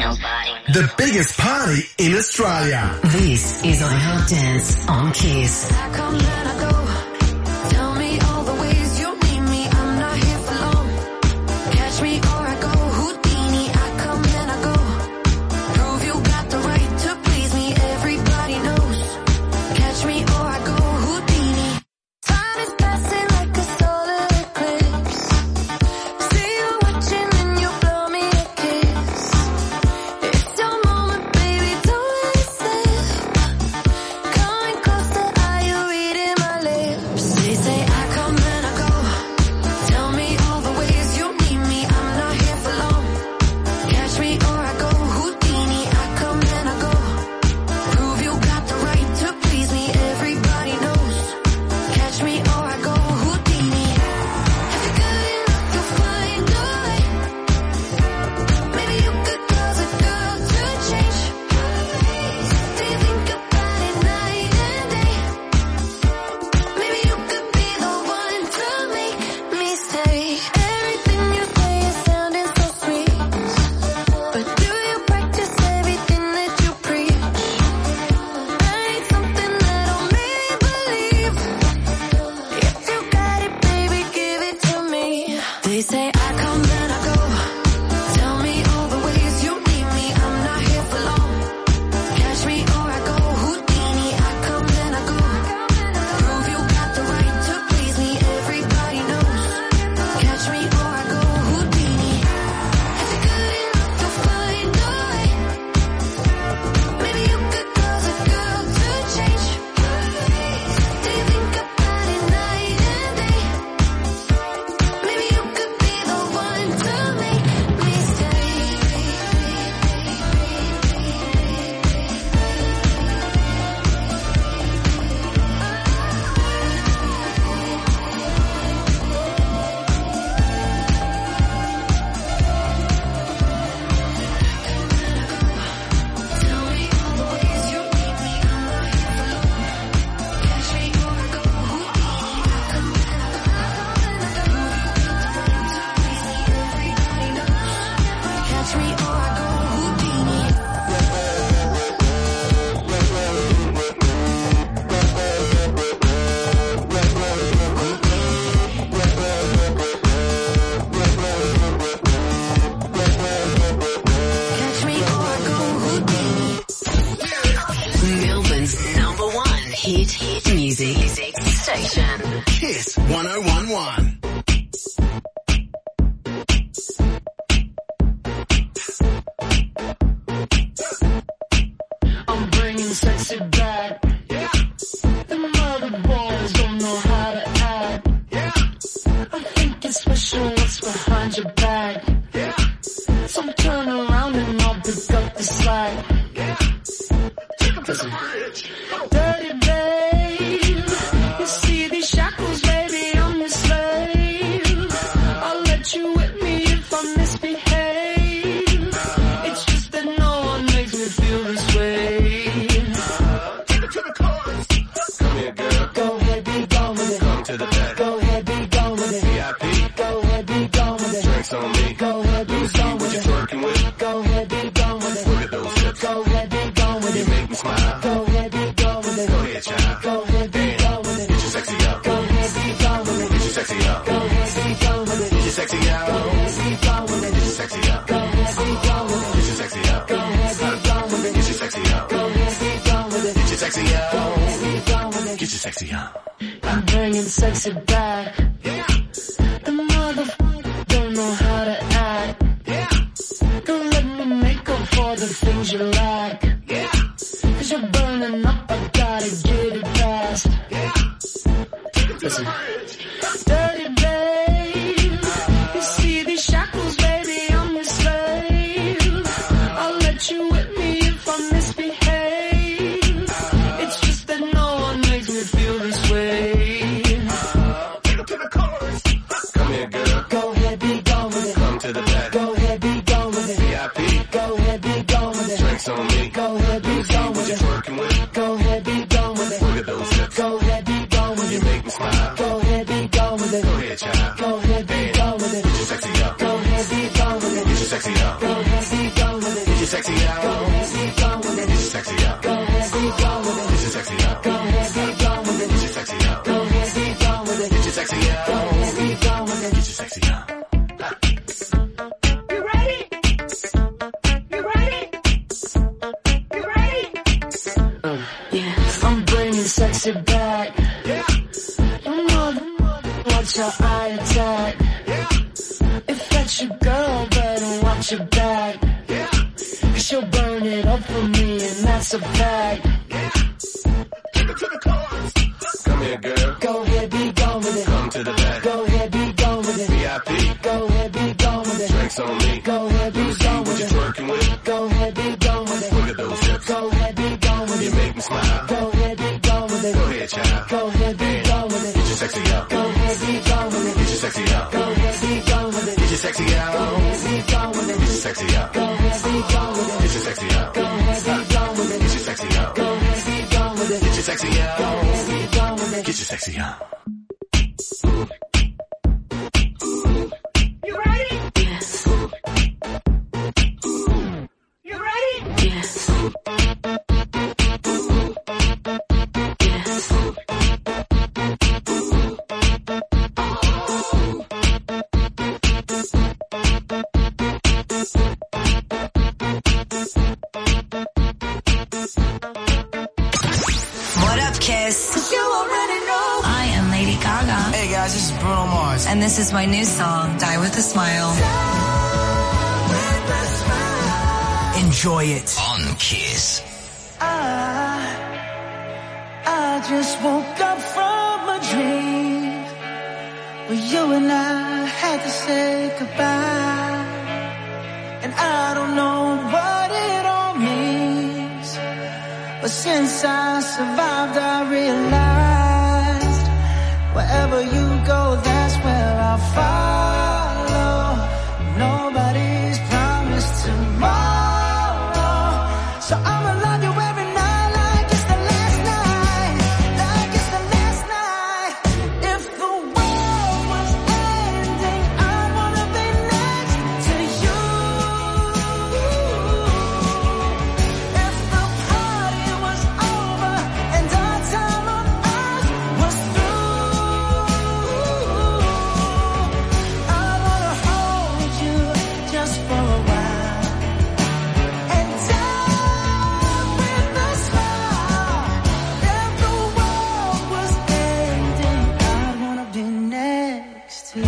The biggest party in Australia. This is I Heart Dance on Kiss. I come and I go. Tell me all the ways you need me. I'm not here for long. Catch me or I go Houdini. I come and I go. Prove you got the right to please me. Everybody knows. Catch me or I go Houdini. Time is passing like a solar eclipse. See you watching and you blow me a kiss. It's your moment, baby, don't let it slip. Coming closer, are you reading my lips? They say I come and I go. Tell me all the ways you need me. I'm not here for long. Catch me or I go Houdini. I come and I go. Prove you got the right to please me. Everybody knows. Catch me or I go Houdini. If you're good enough, you'll find a way. Maybe you could cause a girl to change. Do you think about it night and day? Maybe you could be the one to make me stay. Everything you say is sounding so sweet, but do you practice everything that you preach? I need something that'll make me believe. If you got it, baby, give it to me. They say I come and I go. Tell me all the ways you need me. I'm not here for long. Catch me or I go Houdini. I come and I go. Prove you got the right to please me. Everybody knows. Catch me or I go Houdini. If you're good enough, you'll find a way. Maybe you could cause a girl to change. Do you think about it night and day? Maybe you could be the one to make me stay. Tell me all the ways you need me. I'm not here for long. Catch me or I go Houdini. I come and I go. Everybody knows. Catch me or I go Houdini. Catch me or I go Houdini. Melbourne's #1 hit music station. Kiss 1011. I'm bringing sexy back. Yeah. The mother boys don't know how to act. Yeah. I think it's special what's behind your back. Yeah. So turn around and I'll pick up the slack. Yeah. Listen. Dirty babe, you see these shackles, baby, I'm your slave. I'll let you whip me if I misbehave. It's just that no one makes me feel this way. Take it to the chorus. Come here, girl. Go ahead, be gone with it. Come to the back. Go ahead, be gone with it. VIP. Go ahead, be gone with it. Drinks on me. Go ahead, be Let me see gone what with you're it. twerking with. Go ahead, be gone with it. Look at those hips. Go ahead, be gone with You it. make me smile. Go ahead, be gone with it. Go ahead, child. Go ahead, be gone with it. Get your sexy up. Go ahead, be gone with it. Get your sexy up. Go ahead, be gone with it. Get your sexy up. Go ahead, be gone with it. Get your sexy up. Go ahead, be gone with it. Get your sexy up. Go ahead, be gone with it. Get your sexy up. Go ahead, be gone with it. Get your sexy up. Go ahead, be gone with it. Get your sexy up. I'm bringing sexy back. Yeah. The motherfucker don't know how to act. Yeah. Don't let me make up for the things you lack. Yeah. Cause you're burning up, I gotta get it fast. Yeah. Listen. Dirty babe, you see these shackles, baby, I'm your slave. I'll let you whip me if I misbehave. It's just that no one makes me feel this way. Take it to the chorus. Come here, girl. Go ahead, be gone with it. Come to the back. Go ahead, be gone with it. VIP. Go ahead, be gone with it. Drinks on me. Go ahead, be gone What with you it. twerking with. Go ahead, be gone with it. Look at those hips. Go ahead, be gone with You it. make me smile. Go ahead, be gone with it. Go ahead, child. Go ahead, be gone with it. Get your sexy up. Go ahead, be gone with it. Get your sexy up. Go ahead, be gone with it. Get your sexy out. Go ahead, be gone with it. Get your sexy out. Go ahead, be gone with it. Get your sexy out. Go ahead, be gone with it. Get your sexy out. Go ahead, be gone with it. Get your sexy out. Go ahead, be gone with it. Get your sexy out. You ready? You ready? You ready? Yeah. I'm bringing sexy back. Yeah. You know watch how I attack. Yeah. If that's your girl, better watch your back. Yeah. Cause she'll burn it up for me, and that's a fact. Yeah. Take her to the chorus. Come here, girl. Go ahead, be gone with it. Come to the back. Go ahead, be gone with it. VIP. Go ahead, be gone with it. Drinks on me. Go ahead, be gone What with you it. twerking with? Go ahead, be gone with it. Look at those hips. Go ahead, be gone with You it. make me smile. Go ahead, be gone with it. Go ahead, child. Go ahead, be gone with it. Get your sexy out. Go ahead, be gone with it. Get your sexy out. Go ahead, be gone with it. Get your sexy out. Go ahead, be gone with it. Get your sexy out. Go ahead, be gone with it. Get your sexy out. Go ahead, be gone with it. Get your sexy out. Go ahead, be gone with it. Get your sexy out. Go ahead, be gone with it. Get your sexy out. You ready? Yes. You ready? Yes. Yes. What up, Kiss? You already know. I am Lady Gaga, Hey guys, this is Bruno Mars. and this is my new song, Die With a Smile. Enjoy it. On Kiss. I just woke up from a dream where you and I had to say goodbye. And I don't know what it all means, but since I survived, I realized wherever you go, that's where I'll follow. Nobody's promised tomorrow, so I'ma love you every night like it's the last night, like it's the last night. If the world was ending, I wanna be next to you. If the party was over and our time on earth was through, I wanna hold you just for a while and die with a smile. If the world was ending, I'd wanna be next to you.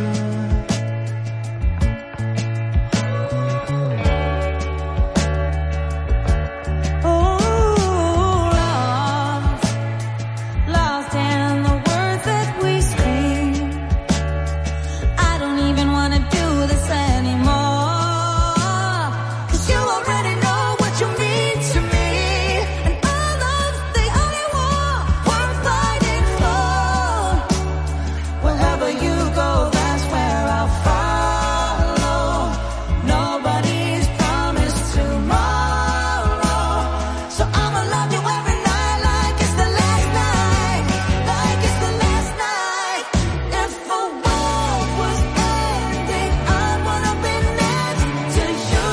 Lost in the words that we scream. I don't even wanna do this anymore. 'Cause you already know what you mean to me, and our love's the only war worth fighting for. Wherever you go, that's where I'll follow. Nobody's promised tomorrow, so I'ma love you every night like it's the last night, like it's the last night. If the world was ending, I wanna be next to you.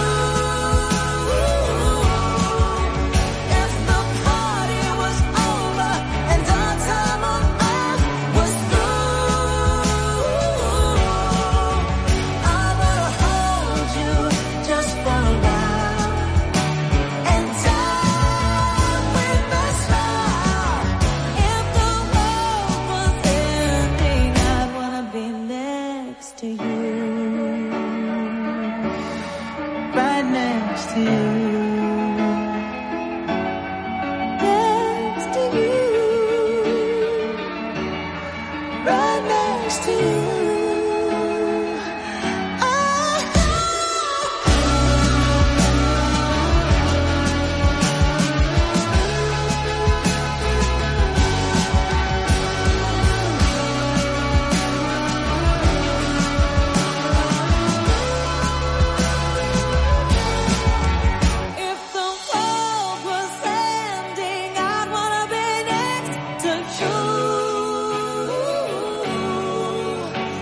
If the party was over and our time on earth was through, I wanna hold you just for a while and die with a smile. If the world was ending, I'd wanna be next to you, right next to you, next to you, right next to you. If the world was ending, I'd wanna be next to you.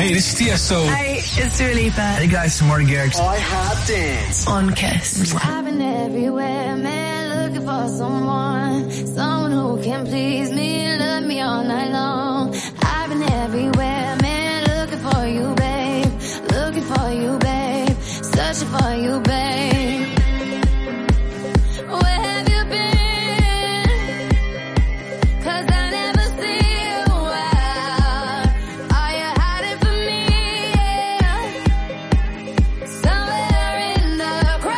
Hey, this is Tiesto. Hey, it's Dua Lipa. Hey guys, it's Martin Garrix. I have danced. On Kiss. I've been everywhere, man, looking for someone who can please me, love me all night long. I've been everywhere, man, looking for you, babe, searching for you, babe. Where have you been? 'Cause I never see you out. Are you hiding from me? Yeah. Somewhere in the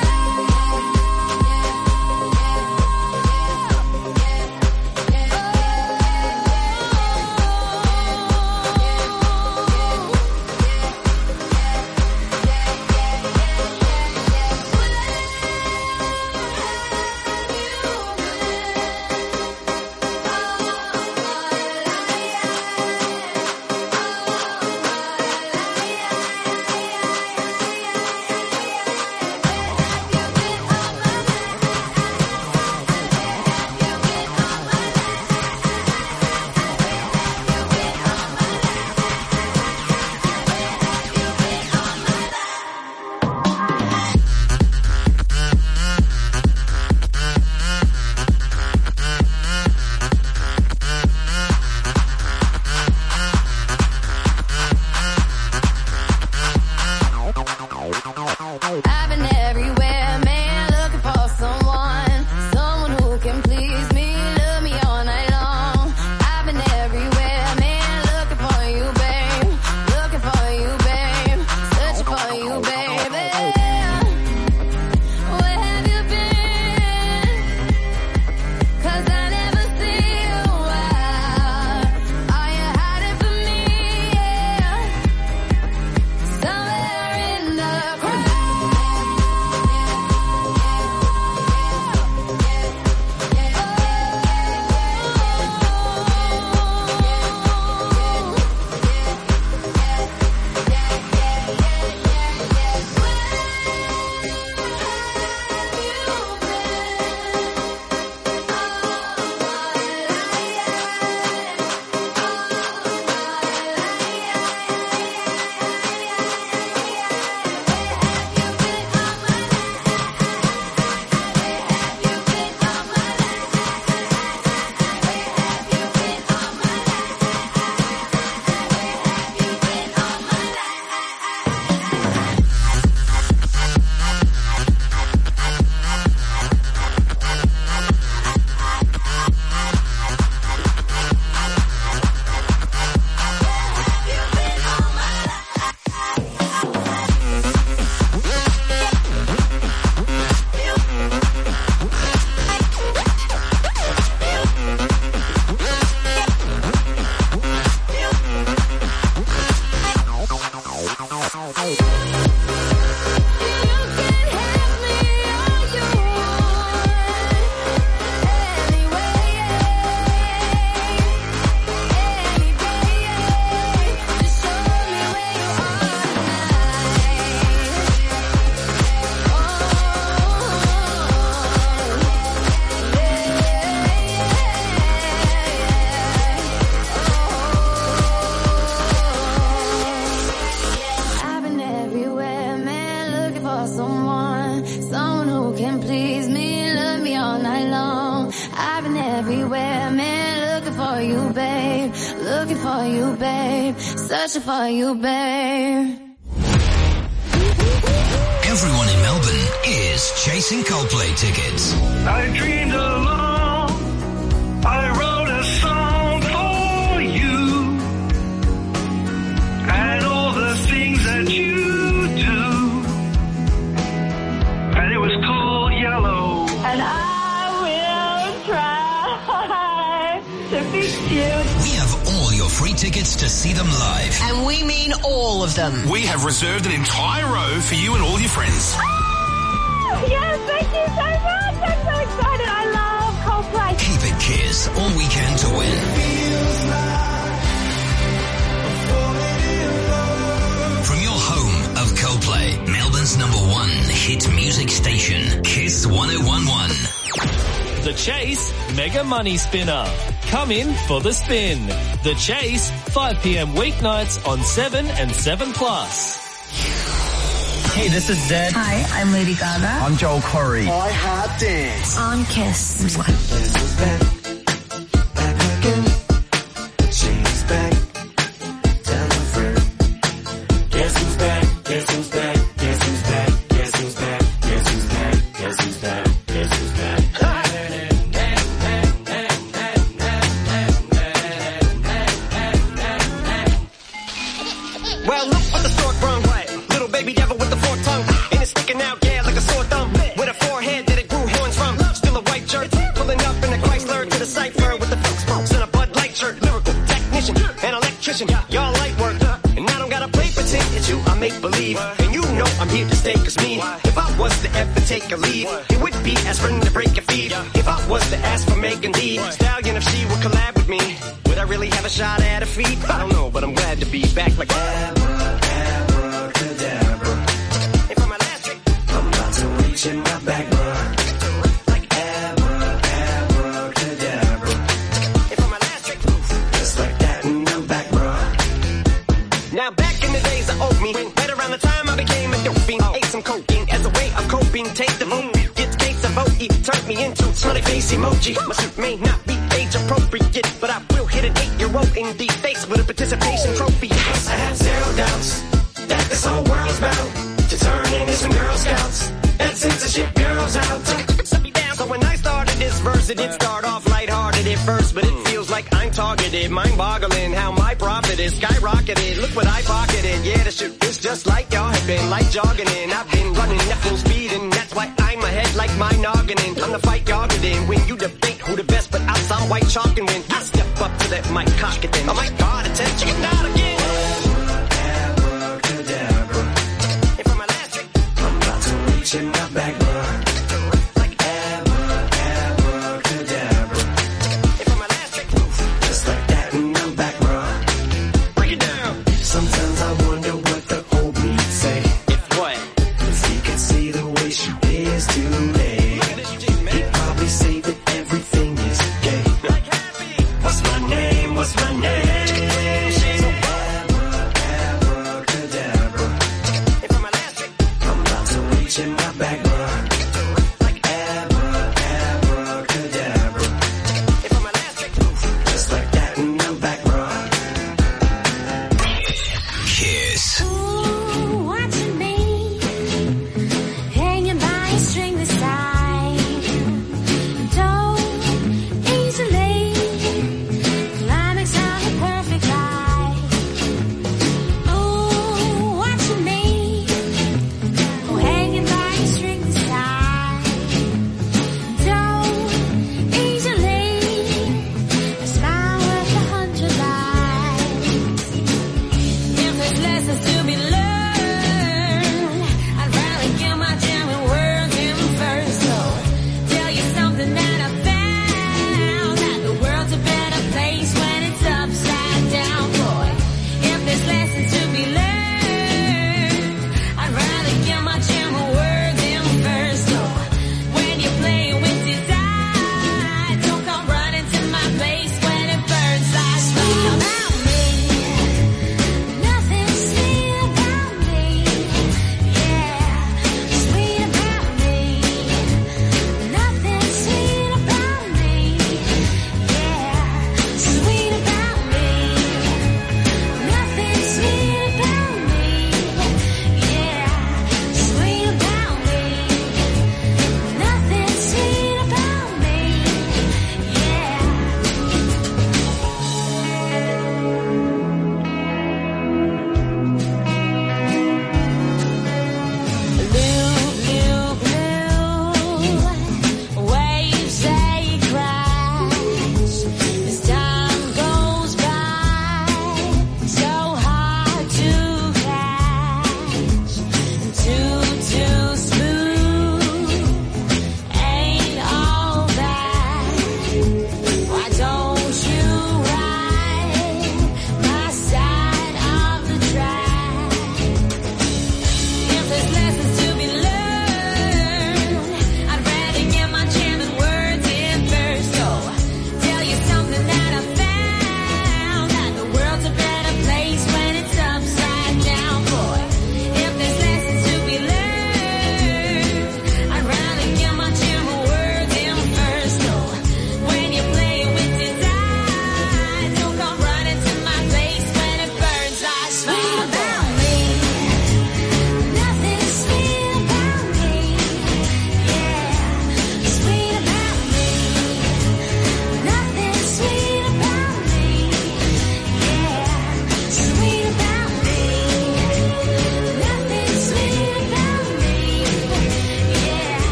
I've been everywhere, man, looking for someone who can please me, love me all night long. I've been everywhere, man, looking for you, babe, searching for you, baby. Where have you been? 'Cause I never see you out. Are you hiding from me? Yeah. Somewhere in the someone who can please me, love me all night long. I've been everywhere, man, looking for you, babe, searching for you, babe. Everyone in Melbourne is chasing Coldplay tickets. I dreamed along, I wrote a song for you, and all the things that you do, and it was called Yellow. And I will try to fix you. We have all your free tickets to see them live. And we mean all of them. We have reserved an entire row for you and all your friends. Yes, thank you so much. I'm so excited. I love Coldplay. Keep it Kiss all weekend to win. From your home of Coldplay, Melbourne's #1 hit music station, Kiss 101.1. The Chase Mega Money Spinner. come in for the spin. The Chase, 5 p.m. weeknights on 7 and 7+. Hey, this is Zed. Hi, I'm Lady Gaga. I'm Joel Corey. I Have Dance. On Kiss. She's back again. She's back. Tell her friend. Guess who's back? Guess who's back? Guess who's back? Guess who's back? Guess who's back? Guess who's back? Guess who's back? Well, look what the stork brung. Little baby devil with the forked tongue. And it's sticking out, yeah, like a sore thumb. With a forehead that it grew horns from. Still a white shirt. Pulling up in a Chrysler to the cipher with the funk smokes and a Bud Light shirt. Lyrical technician and electrician. Y'all light work. And I don't gotta play pretend. It's you, I make believe. And you know I'm here to stay, cause me, if I was to ever take a lead, it would be aspirin to break your feet. If I was to ask for Megan D Stallion, if she would collab with me, would I really have a shot at her feet? I don't know, but I'm glad to be back like abracadabra. And for my last trick, I'm about to reach in my back, bruh. Like abracadabra. And for my last trick, just like that, and I'm back, bruh. Now back in the days of old me, right around the time I became a dope fiend, ate some cocaine as a way of coping. Take the vote, get case of OE, turned me into smiley face emoji. My suit may not be age appropriate, but I will hit an 8-year-old in the face with a participation trophy. Yes, I have zero doubts that this whole world's bound to turn into some Girl Scouts and censorship bureaus out. Set me down. So when I started this verse, it did start off lighthearted at first, but it feels like I'm targeted. Mind-boggling how my profit is skyrocketed. Look what I pocketed. Yeah, the shit is just like y'all have been, like jogging in. I've been running at full speed, and that's why I'm ahead like my noggin in. I'm the fight y'all get in. When you debate who the best, but I saw white chalk and win. I step up to that mic, cock it then. Oh my God, attention, chicken out again. Abracadabra. And for my last trick, I'm about to reach in my back, bruh. Like abracadabra. And for my last trick, just like that, and I'm back, bruh. Break it down. Sometimes I wonder what the old me say. If what? If he could see the way she is today, he'd probably say that everything is gay. What's my name? What's my name?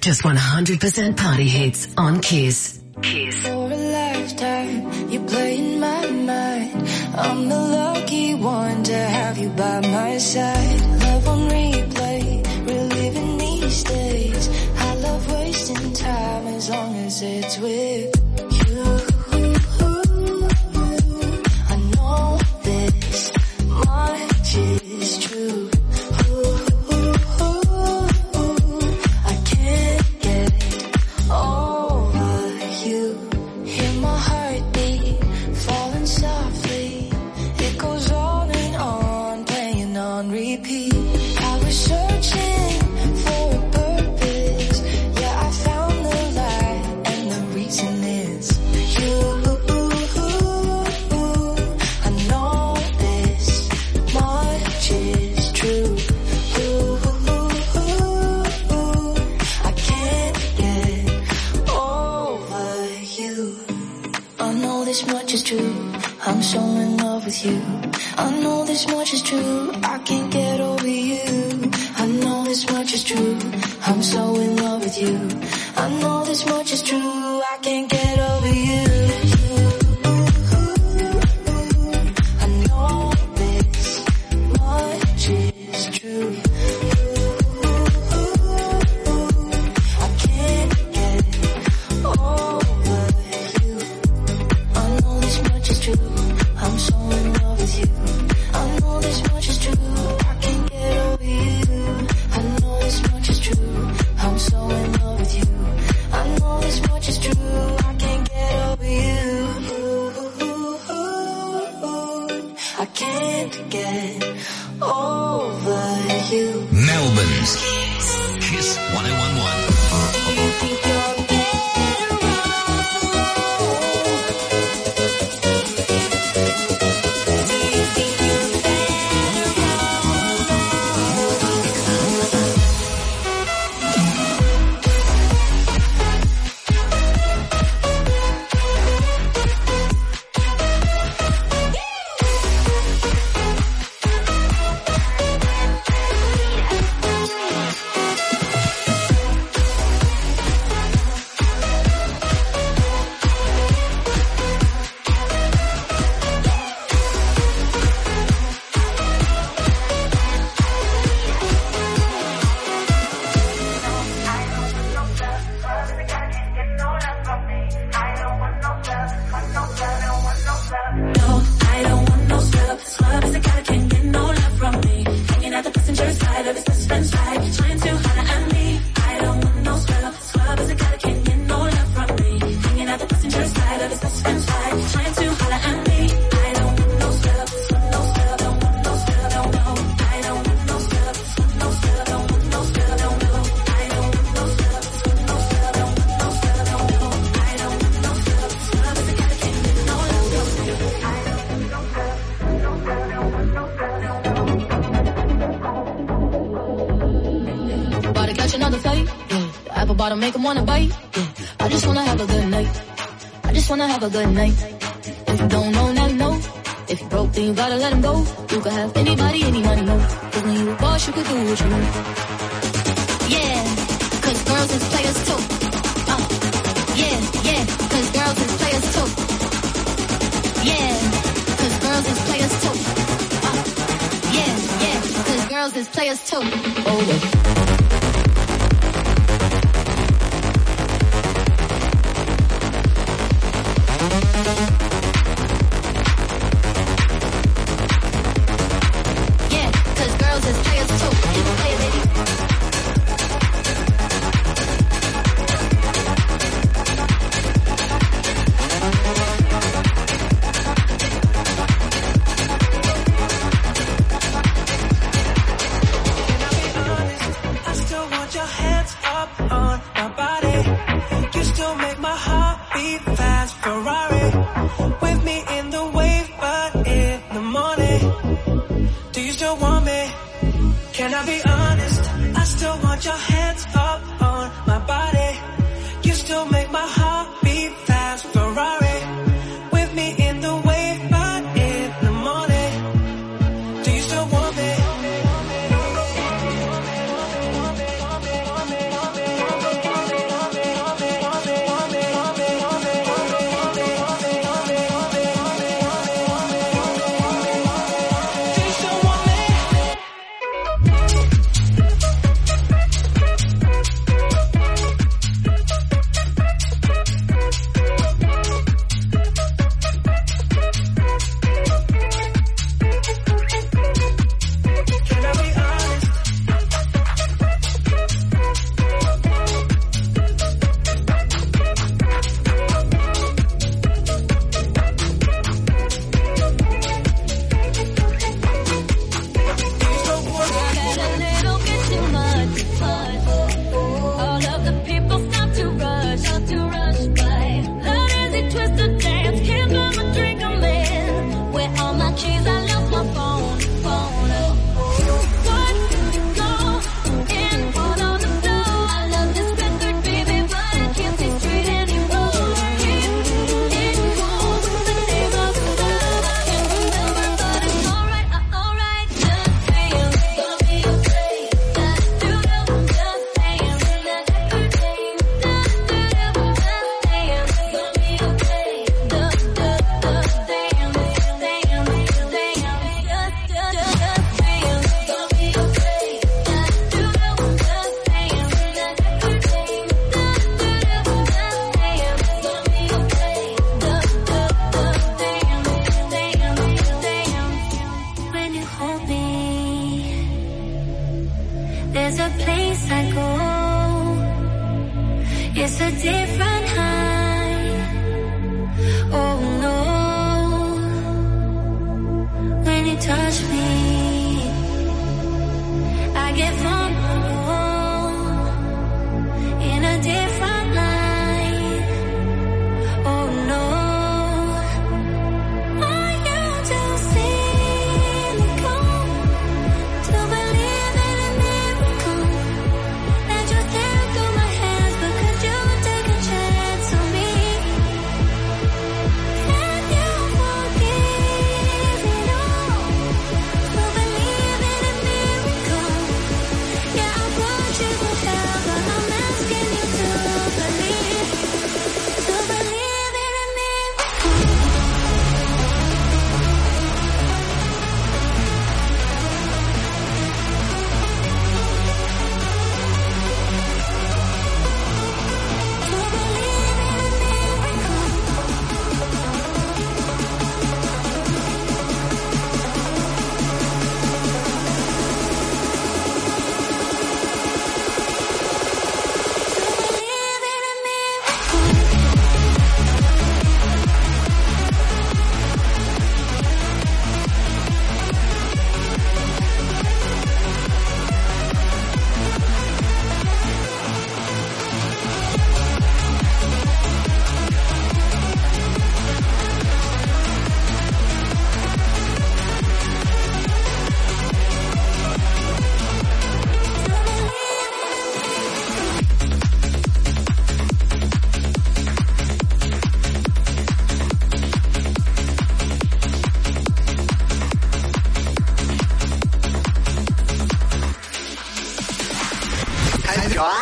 Just 100% party hits on Kiss. Kiss. For a lifetime, you play in my mind. I'm the lucky one to have you by my side. Love on replay, reliving these days. I love wasting time as long as it's with you. I know this much is true. I can't get over you. Hear my heartbeat falling softly. It goes on and on, playing on repeat. I was searching for a purpose. Yeah, I found the light, and the reason is you. I know this much is true. I can't get over you. I know this much is true. I'm so in love with you. I know this much is true. I can't get over you. I know this much is true. I'm so in love with you. I know this much is true. I can't get over you. I know this much is true. I can't get over you. I know this much is true. I'm so in love with you. I know this much is true. I can't get over you. I know this much is true. I'm so in love with you. I know this much is true. I can't get over you. I can't get over you. Melbourne's Kiss 1011. Make them wanna bite. I just wanna have a good night. I just wanna have a good night. If you don't know, now you know. If you broke, then you gotta let him go. You could have anybody, any money, no. Cause when you a boss, you could do what you want. Yeah, cause girls is players too. Yeah, cause girls is players too. Yeah, cause girls is players too. Yeah, cause girls is players too. Oh, yeah.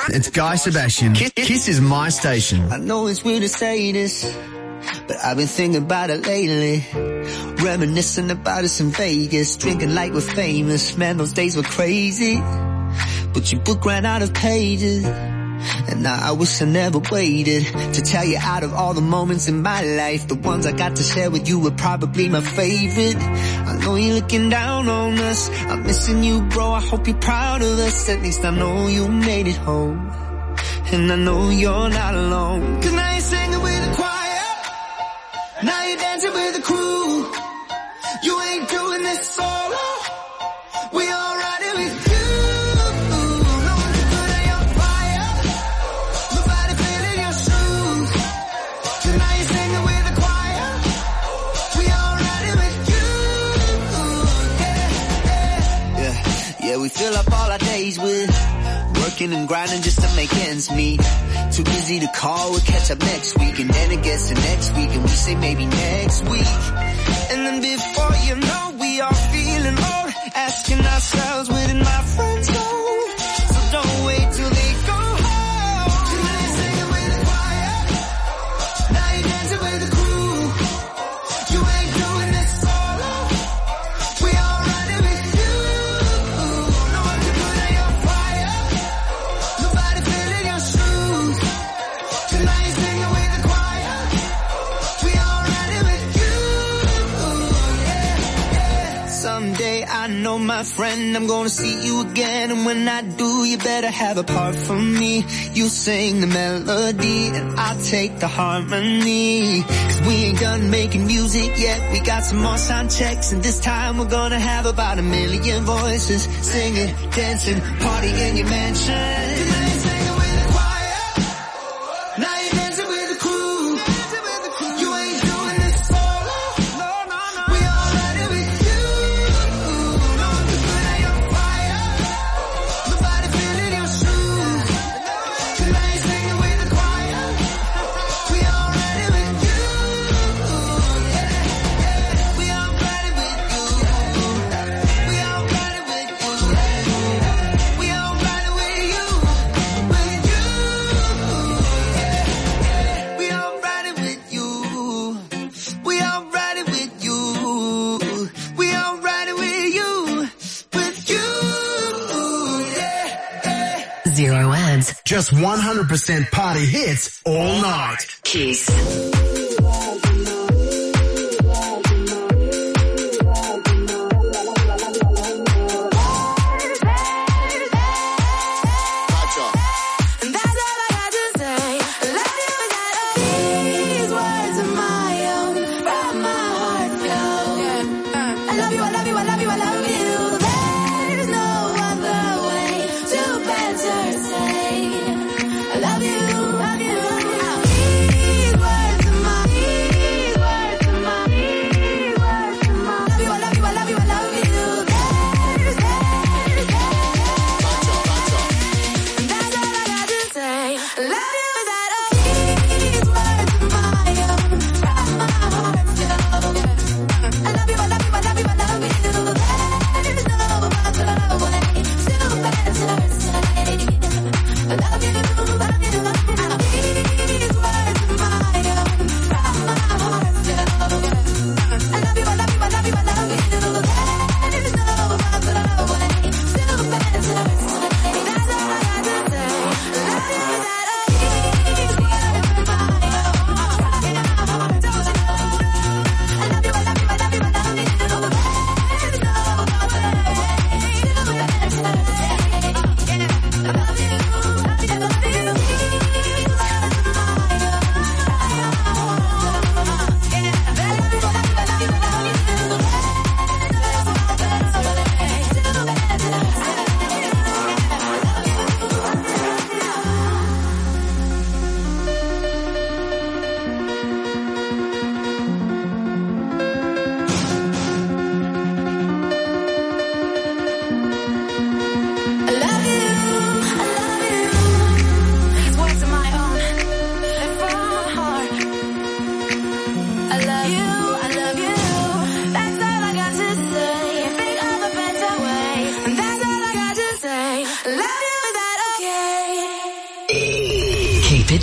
It's Guy Sebastian. Kiss is my station. I know it's weird to say this, but I've been thinking about it lately. Reminiscing about us in Vegas, drinking like we're famous. Man, those days were crazy, but your book ran out of pages. And now I wish I never waited to tell you, out of all the moments in my life, the ones I got to share with you were probably my favorite. I know you're looking down on us, I'm missing you, bro. I hope you're proud of us. At least I know you made it home, and I know you're not alone. 'Cause now you're singing with the choir, now you're dancing with the crew. You ain't doing this solo, we all riding with you. No one can put out your fire, nobody feeling your shoes. 'Cause now you're singing with the choir, we all riding with you. Yeah, we fill up all our days with working and grinding just to make ends meet. Too busy to call, we'll catch up next week. And then it gets to next week and we say maybe next week. And then before you know, we are feeling old, asking ourselves, where did my friends go? So don't wait till they go home. 'Cause now you're singing with the choir, now you're dancing with the crew. You ain't doing this solo, we all riding with you. No one can put out your fire, nobody feeling your shoes. 'Cause now you're singing with the choir, we all riding with you. Someday I know, my friend, I'm gonna see you again. And when I do, you better have a part for me. You sing the melody and I'll take the harmony. 'Cause we ain't done making music yet, we got some more sound checks. And this time we're gonna have about 1 million voices, singing, dancing, party in your mansion. 'Cause now you're singing with the choir, now you're dancing with the crew. You ain't doing this solo, we all riding with you. No one can put out your fire, nobody feeling your shoes. 'Cause now you're singing with the choir, we all riding with you. We all riding with you. We all riding with you. We all riding with you. With you. We all riding with you. We all riding with you. We all riding with you. With you. Yeah. Zero ads. Just 100% party hits all night. Kiss. And that's all I got to say. Love you is out of these words of my own, from my heart flow. I love you, I love you, I love you, I love you. There's no other way to better say I love you, love you. These words of my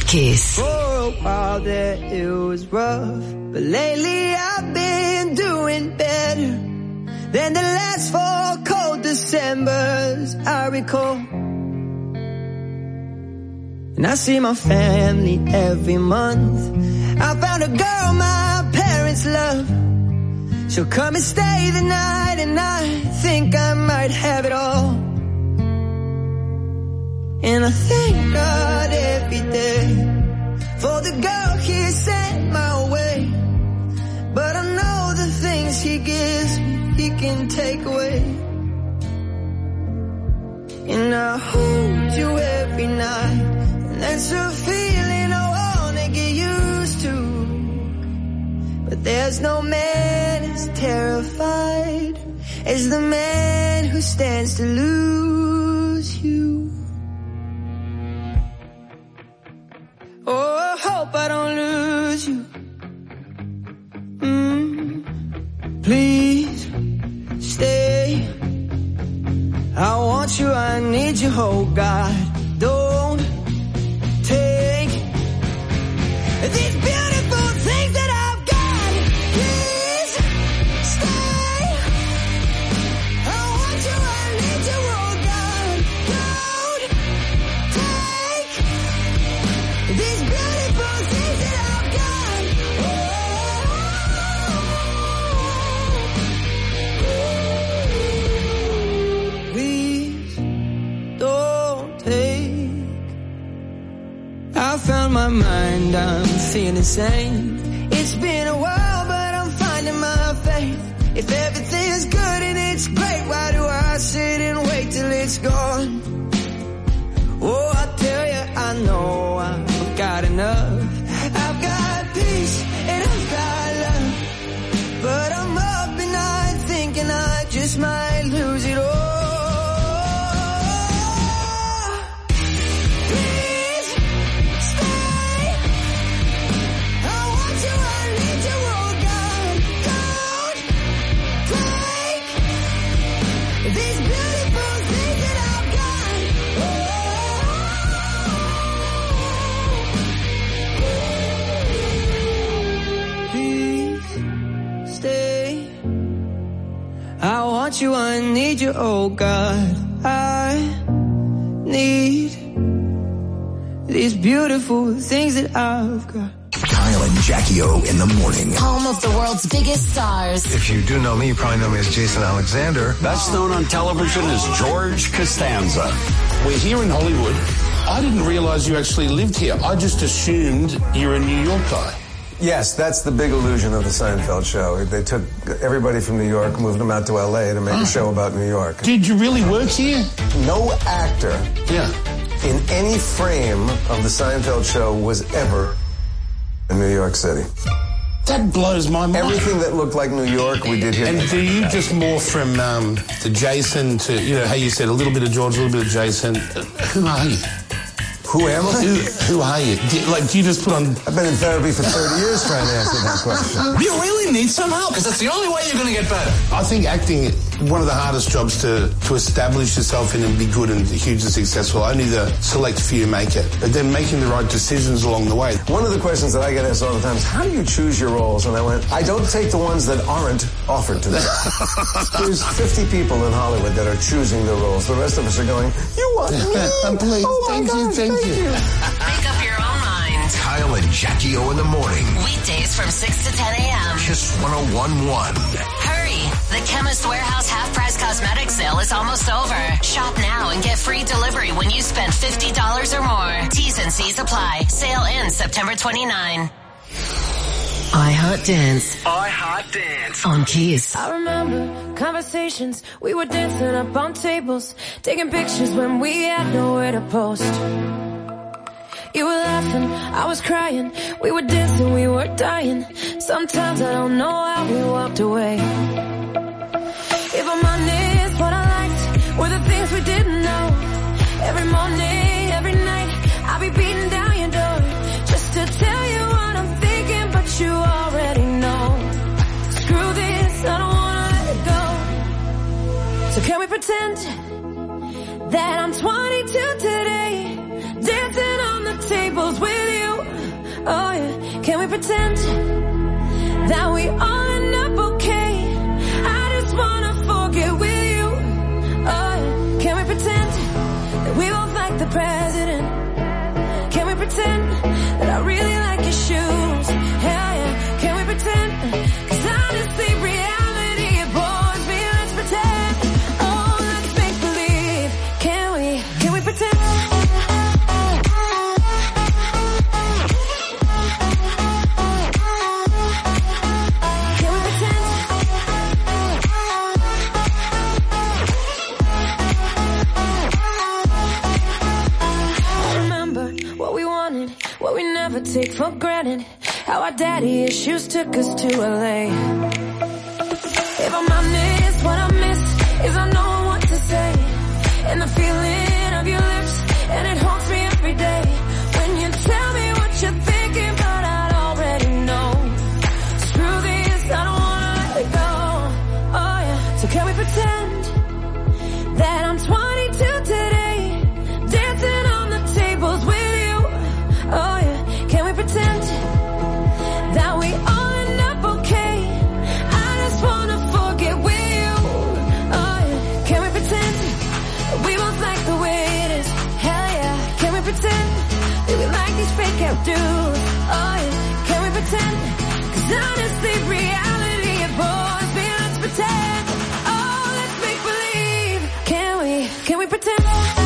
Kiss. For a while there it was rough, but lately I've been doing better than the last 4 cold Decembers I recall. And I see my family every month. I found a girl my parents love. She'll come and stay the night, and I think I might have it all. And I thank God every day for the girl He sent my way. But I know the things He gives me, He can take away. And I hold you every night, and that's a feeling I wanna get used to. But there's no man as terrified as the man who stands to lose you. Oh, I hope I don't lose you. Please stay. I want you, I need you, oh God. Don't take these beautiful things that I've got. Please stay. I want you, I need you, oh God. Don't take these beautiful things that I've got. Please don't take. I found my mind, I'm feeling sane. It's been a while, but I'm finding my faith. If everything's good and it's great, why do I sit and wait till it's gone? Oh, I tell you, I know I've got enough. I've got peace and I've got love. But I'm up at night thinking I just might lose it all. Please stay. I want you, I need you, oh God. Don't take these beautiful things that I've got. Please stay. I want you, I need you, oh God. I need these beautiful things that I've got. Kyle and Jackie O in the morning. Home of the world's biggest stars. If you do know me, you probably know me as Jason Alexander. Best known on television as George Costanza. We're here in Hollywood. I didn't realize you actually lived here. I just assumed you're a New York guy. Yes, that's the big illusion of the Seinfeld show. They took everybody from New York, moved them out to L.A. to make a show about New York. Did you really work here? No actor in any frame of the Seinfeld show was ever in New York City. That blows my mind. Everything that looked like New York, we did here. And do you just morph from the Jason to, you know, how you said, a little bit of George, a little bit of Jason? Who are you? Who am I? Who are you? Do you just put on... I've been in therapy for 30 years trying to answer that question. You really need some help, because that's the only way you're going to get better. I think acting, one of the hardest jobs to establish yourself in and be good and hugely successful. Only the select few make it. But then making the right decisions along the way. One of the questions that I get asked all the time is, how do you choose your roles? And I went, I don't take the ones that aren't offered to me. There's 50 people in Hollywood that are choosing the roles. The rest of us are going, you want me? Please, oh thank you. Make up your own mind. Kyle and Jackie O in the morning. Weekdays from 6 to 10 a.m. Kiss 101.1. Hurry! The Chemist Warehouse half-price cosmetic sale is almost over. Shop now and get free delivery when you spend $50 or more. T's and C's apply. Sale ends September 29. I Heart Dance. I Heart Dance. On Kiss. I remember conversations. We were dancing up on tables, taking pictures when we had nowhere to post. You were laughing, I was crying. We were dancing, we were dying. Sometimes I don't know how we walked away. If I'm honest, what I liked were the things we didn't know. Every morning, every night, I'll be beating down your door just to tell you what I'm thinking, but you already know. Screw this, I don't wanna let it go. So can we pretend that I'm 22 today, dancing on the tables with you? pretend that we all end up okay? I just wanna forget with you. Can we pretend that we both like the president? Can we pretend that I really like your shoes? Hell yeah. Can we pretend? 'Cause honestly, reality it bores me. Let's pretend. Oh, let's make believe. Can we pretend? Take for granted how our daddy issues took us to LA. If I'm honest, what I miss is I know what to say, and the feeling of your lips, and it haunts me every day. When you tell me what you're thinking, but I'd already know. Screw this, I don't wanna let it go. Oh yeah, so can we pretend that I'm 22 today, dancing on the tables with you? Oh yeah. Can we pretend that we all end up okay? I just wanna forget with you. Oh yeah. Can we pretend that we both like the way it is? Hell yeah. Can we pretend that we like these fake out dudes? Oh yeah. Can we pretend? 'Cause honestly, reality it bores me. Let's pretend. Oh, let's make believe. Can we pretend?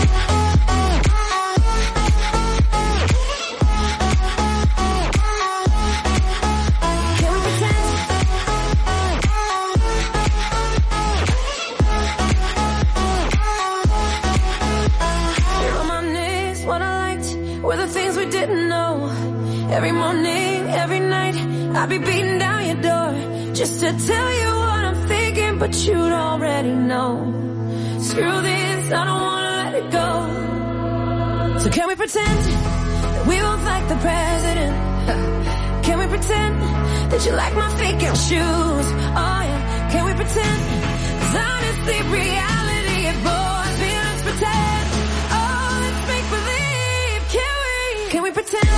Every morning, every night, I'll be beating down your door just to tell you what I'm thinking, but you'd already know. Screw this, I don't wanna let it go. So can we pretend that we both like the president? Can we pretend that you like my fake out shoes? Oh yeah, can we pretend? 'Cause honestly, reality it bores me. Let's pretend. Oh, let's make believe. Can we pretend?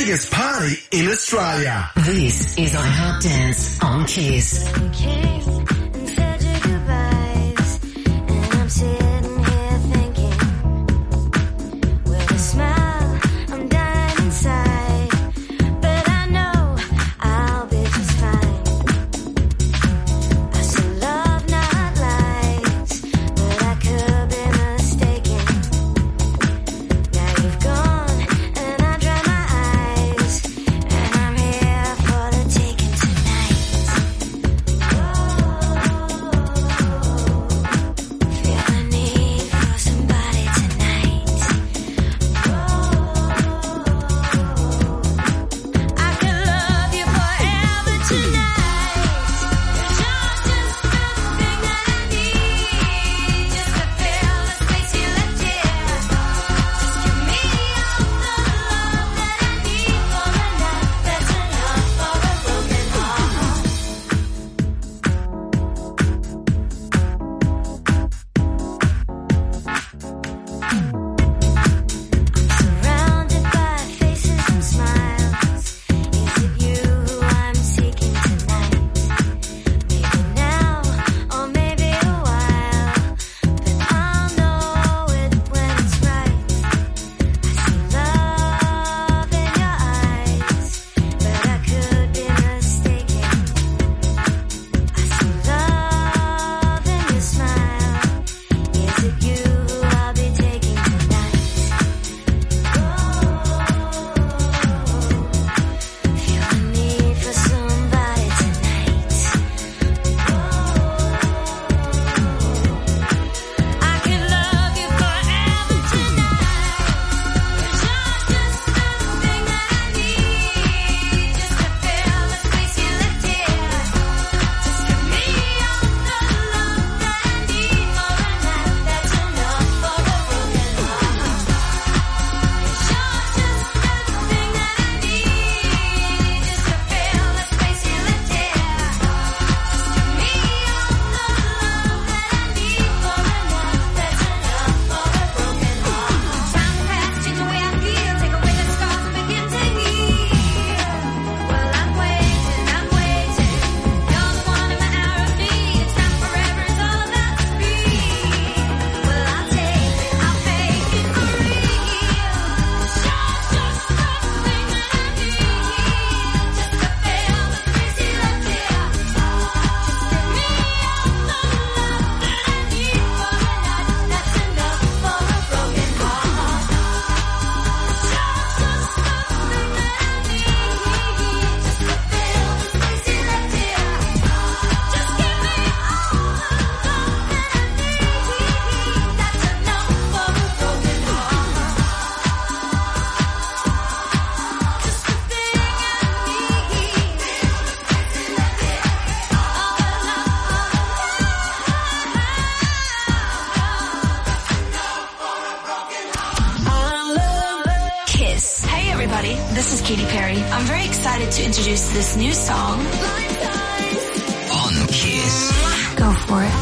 biggest party in Australia. This is I Heart Dance on Kiss. To introduce this new song on Kiss. Go for it.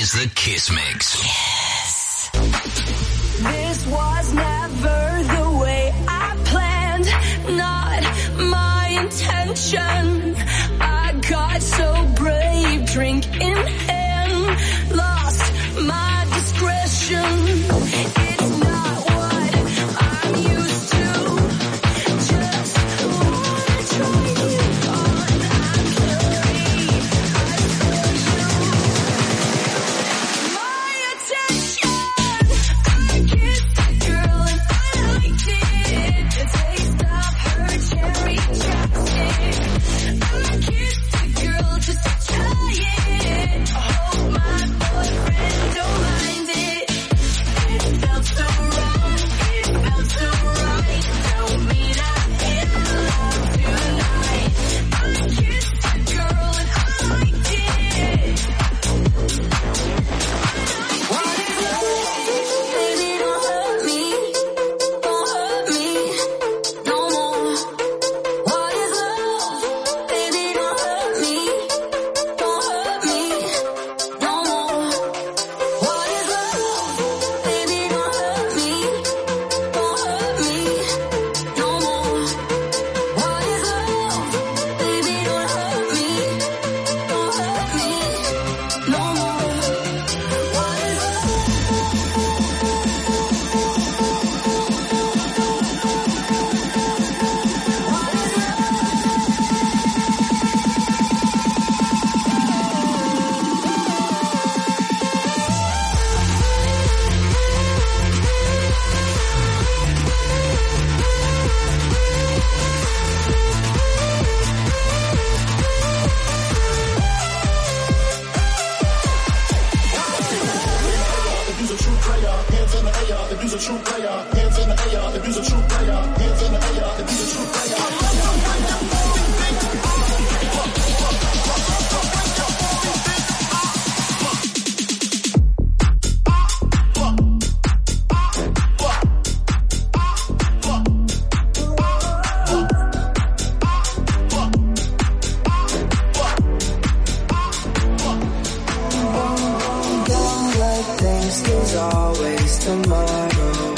is the Kiss Mix. This was never the way I planned, not my intention. I got so brave, drink in hand, lost my discretion. It's not what I'm used to. Just wanna try you on. I'm sorry, my attention. I kissed the girl and I liked it. The taste of her cherry chapstick. I kissed the girl just to try it. I hope my boyfriend don't mind it. It felt so wrong, it felt so right. Tell me that in love tonight. I kissed the girl and I liked it. What is love? Baby, don't hurt me. Don't hurt me no more. What is love? Baby, don't hurt me. Don't hurt me no more. What is love? Baby, don't hurt me. Don't hurt me no more. What is love? Baby, don't hurt me. Don't hurt me no more. What is If you's a true player, hands in the air. If you's a true player, hands in the air. If you's a true player, hands in the air. If you's a true player. Don't let things, there's always tomorrow.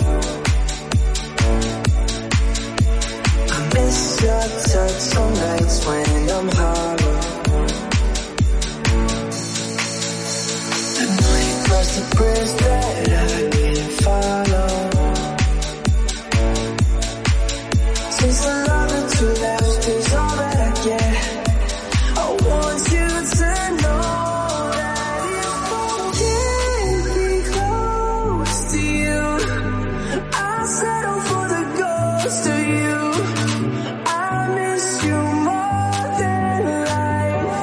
I miss your touch on nights when I'm hollow. I know you crossed the bridge that I didn't follow. Since the love that you left is all that I get, I want you to know that if I can't be close to you, I'll settle for the ghost of you. I miss you more than life.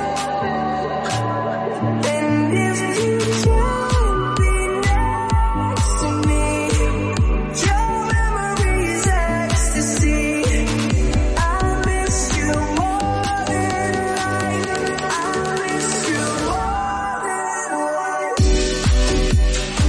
And if you can't be next to me, your memory is ecstasy. I miss you more than life. I miss you more than life.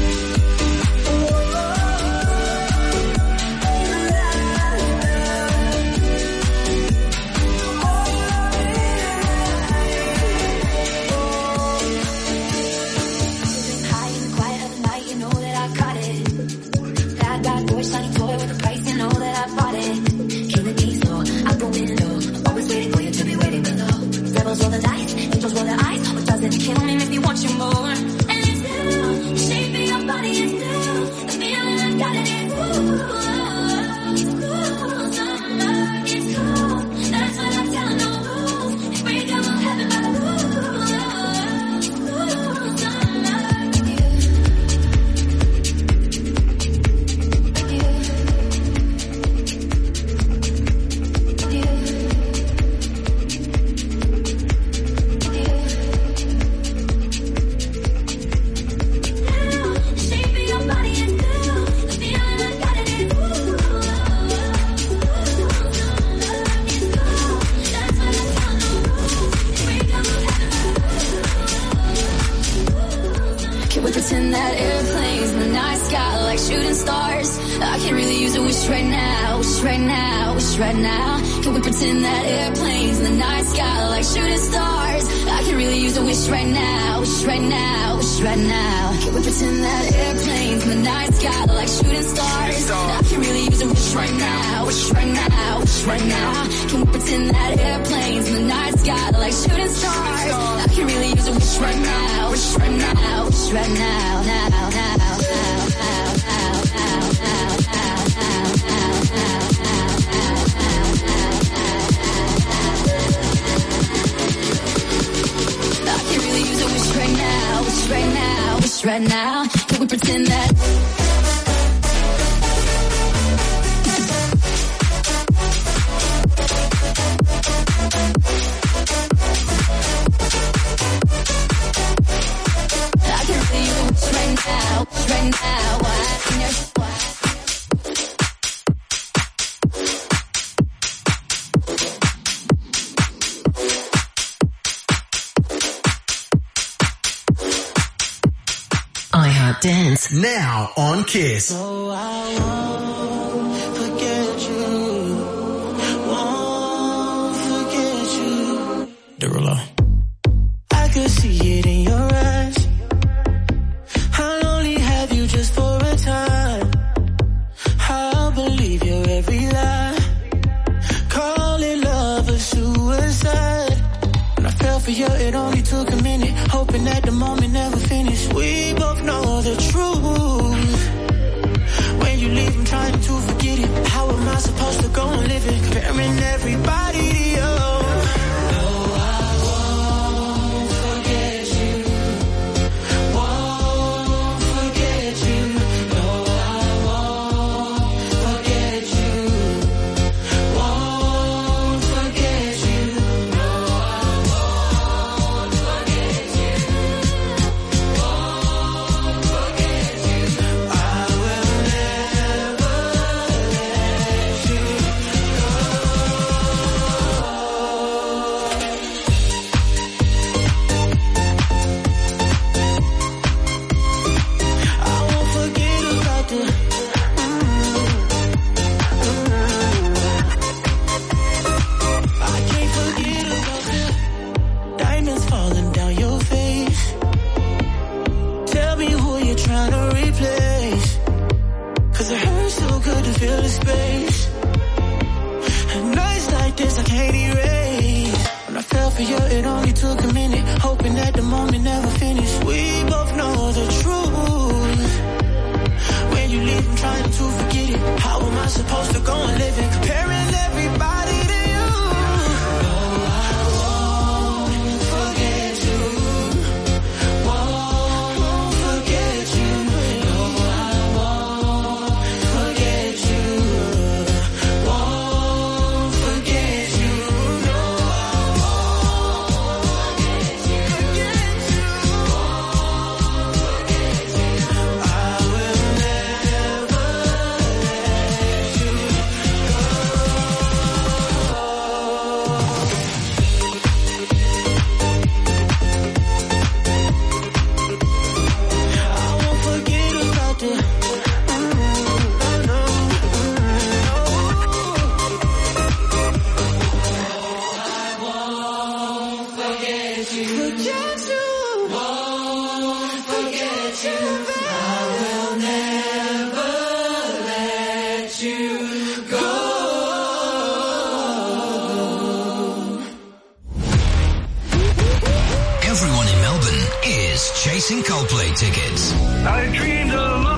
High in the quiet of the night, you know that I got it. Bad, bad boy, shiny toy with a price, you know that I bought it. Killing me slow, I go in low. Always waiting for you to be waiting below. Rebels roll the dice, angels roll their eyes. What doesn't kill me makes me want you more. And it's still, the shape of your body is still the feeling I've got it is cool. It's cool, summer, it's cool. That's what I'm telling no rules. It's break down my heaven by the rules. It's cool, summer, with you. Can we pretend that airplanes in the night sky like shooting stars? I can really use a wish right now, wish right now, wish right now. Can we pretend that airplanes in the night sky like shooting stars? I can really use a wish right now, wish right now, wish right now. Can we pretend that airplanes in the night sky are like shooting stars? I can really use a wish right now, wish right now, wish right now. Can we pretend that airplanes in the night sky are like shooting stars? I can really use a wish right now, wish right now, wish right now, now, now, now, now, now, now, now, now, right now, wish right now, wish right now. Can we pretend that? I can really use a wish right now, wish right now. Dance now on Kiss. Oh, I won't forget you. Won't forget you. Derulo. I could see it in your eyes. I'll only have you just for a time. I'll believe your every lie. Call it love or suicide. When I fell for you, it only took a minute. Hoping that the moment never finished. We both know the truth. When you leave, I'm trying to forget it. How am I supposed to go on living? Comparing everybody to you. No, I won't forget you. Won't forget you. No, I won't forget you. Won't forget you. No, I won't forget you. Won't forget you. I will never let you I won't forget about the I can't forget about the diamonds falling down your face. Tell me who you're trying to replace. 'Cause it hurts so good to feel the space. And nights like this I can't erase. When I fell for you, it only took a minute. Hoping that the moment never finished. We both know the truth. When you leave, I'm trying to forget it. How am I supposed to go on living? Comparing everybody to you. No, I won't forget you. Won't forget you. No, I won't forget you. Won't forget you. No, I won't forget you. Won't forget you. I will never let you I won't forget about the I won't forget you. Forget you. Won't forget you. I will never let you go. Everyone in Melbourne is chasing Coldplay tickets. I dreamed of